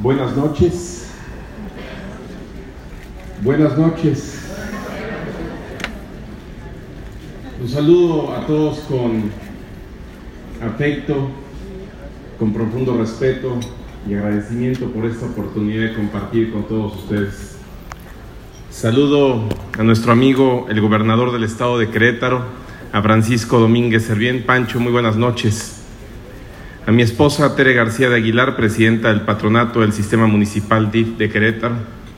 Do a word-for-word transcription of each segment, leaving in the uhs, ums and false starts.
Buenas noches. Buenas noches. Un saludo a todos con afecto, con profundo respeto y agradecimiento por esta oportunidad de compartir con todos ustedes. Saludo a nuestro amigo, el gobernador del estado de Querétaro, a Francisco Domínguez Servién. Pancho, muy buenas noches. A mi esposa Tere García de Aguilar, presidenta del patronato del Sistema Municipal D I F de Querétaro.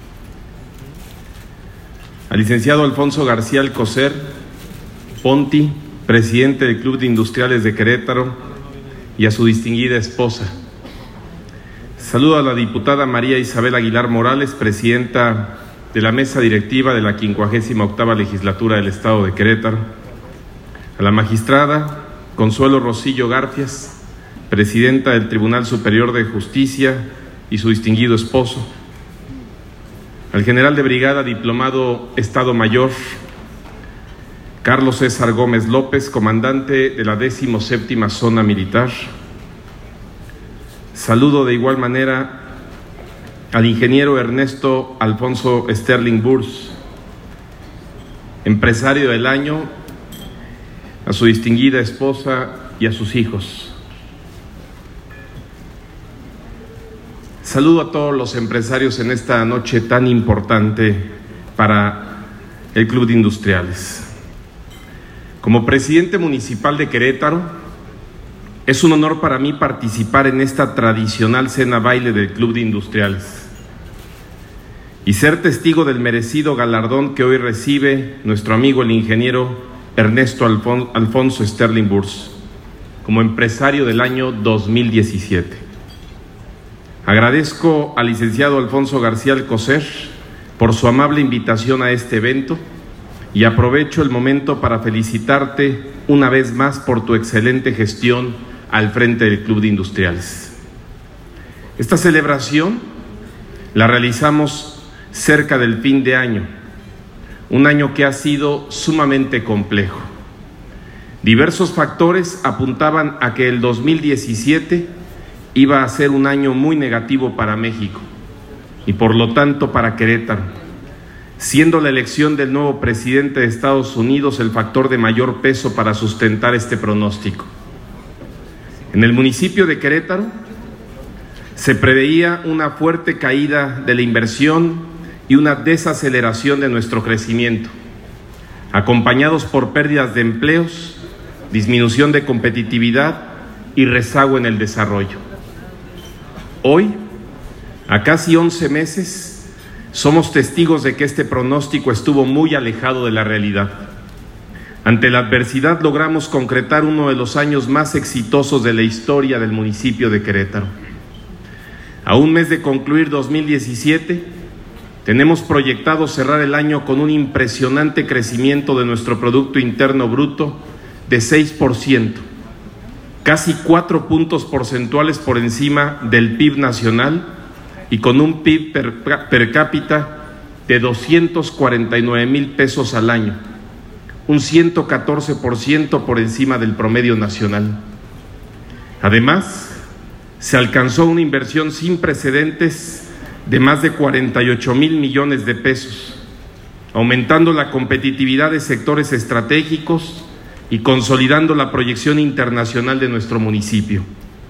Al licenciado Alfonso García Alcocer Ponti, presidente del Club de Industriales de Querétaro, y a su distinguida esposa. Saludo a la diputada María Isabel Aguilar Morales, presidenta de la mesa directiva de la quincuagésima octava legislatura del estado de Querétaro. A la magistrada Consuelo Rosillo Garfias, presidenta del Tribunal Superior de Justicia, y su distinguido esposo. Al general de brigada diplomado Estado Mayor Carlos César Gómez López, comandante de la decimoséptima Zona Militar. Saludo de igual manera al ingeniero Ernesto Alfonso Sterling Burs, empresario del año, a su distinguida esposa y a sus hijos. Saludo a todos los empresarios en esta noche tan importante para el Club de Industriales. Como presidente municipal de Querétaro, es un honor para mí participar en esta tradicional cena baile del Club de Industriales y ser testigo del merecido galardón que hoy recibe nuestro amigo el ingeniero Ernesto Alfon- Alfonso Sterling Burs como empresario del año dos mil diecisiete. Agradezco al licenciado Alfonso García Alcocer por su amable invitación a este evento y aprovecho el momento para felicitarte una vez más por tu excelente gestión al frente del Club de Industriales. Esta celebración la realizamos cerca del fin de año, un año que ha sido sumamente complejo. Diversos factores apuntaban a que el dos mil diecisiete iba a ser un año muy negativo para México y por lo tanto para Querétaro, siendo la elección del nuevo presidente de Estados Unidos el factor de mayor peso para sustentar este pronóstico. En el municipio de Querétaro se preveía una fuerte caída de la inversión y una desaceleración de nuestro crecimiento, acompañados por pérdidas de empleos, disminución de competitividad y rezago en el desarrollo. Hoy, a casi once meses, somos testigos de que este pronóstico estuvo muy alejado de la realidad. Ante la adversidad logramos concretar uno de los años más exitosos de la historia del municipio de Querétaro. A un mes de concluir dos mil diecisiete, tenemos proyectado cerrar el año con un impresionante crecimiento de nuestro Producto Interno Bruto de seis por ciento, casi cuatro puntos porcentuales por encima del P I B nacional y con un P I B per, per cápita de doscientos cuarenta y nueve mil pesos al año, un ciento catorce por ciento por encima del promedio nacional. Además, se alcanzó una inversión sin precedentes de más de cuarenta y ocho mil millones de pesos, aumentando la competitividad de sectores estratégicos y consolidando la proyección internacional de nuestro municipio.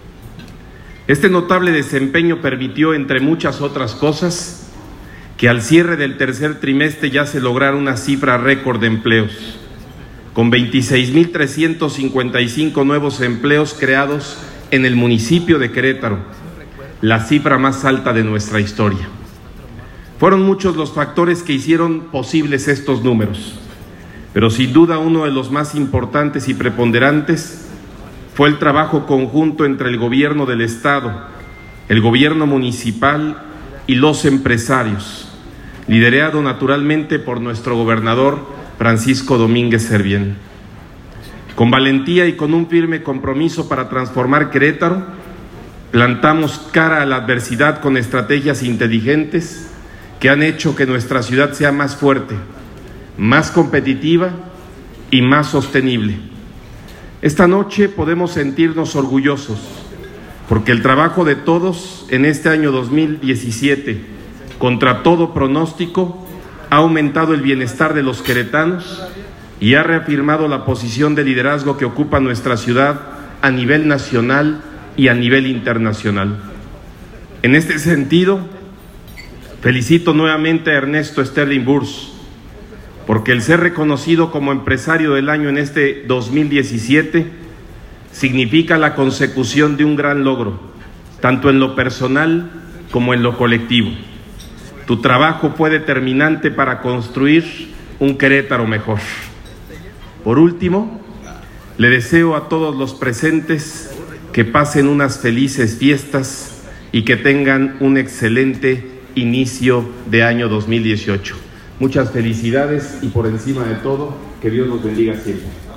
Este notable desempeño permitió, entre muchas otras cosas, que al cierre del tercer trimestre ya se lograra una cifra récord de empleos, con veintiséis mil trescientos cincuenta y cinco nuevos empleos creados en el municipio de Querétaro, la cifra más alta de nuestra historia. Fueron muchos los factores que hicieron posibles estos números, pero sin duda uno de los más importantes y preponderantes fue el trabajo conjunto entre el gobierno del estado, el gobierno municipal y los empresarios, liderado naturalmente por nuestro gobernador Francisco Domínguez Servién. Con valentía y con un firme compromiso para transformar Querétaro, plantamos cara a la adversidad con estrategias inteligentes que han hecho que nuestra ciudad sea más fuerte, más competitiva y más sostenible. Esta noche podemos sentirnos orgullosos porque el trabajo de todos en este año dos mil diecisiete, contra todo pronóstico, ha aumentado el bienestar de los queretanos y ha reafirmado la posición de liderazgo que ocupa nuestra ciudad a nivel nacional y a nivel internacional. En este sentido, felicito nuevamente a Ernesto Sterling Burs, porque el ser reconocido como empresario del año en este dos mil diecisiete significa la consecución de un gran logro, tanto en lo personal como en lo colectivo. Tu trabajo fue determinante para construir un Querétaro mejor. Por último, le deseo a todos los presentes que pasen unas felices fiestas y que tengan un excelente inicio de año dos mil dieciocho. Muchas felicidades y por encima de todo, que Dios los bendiga siempre.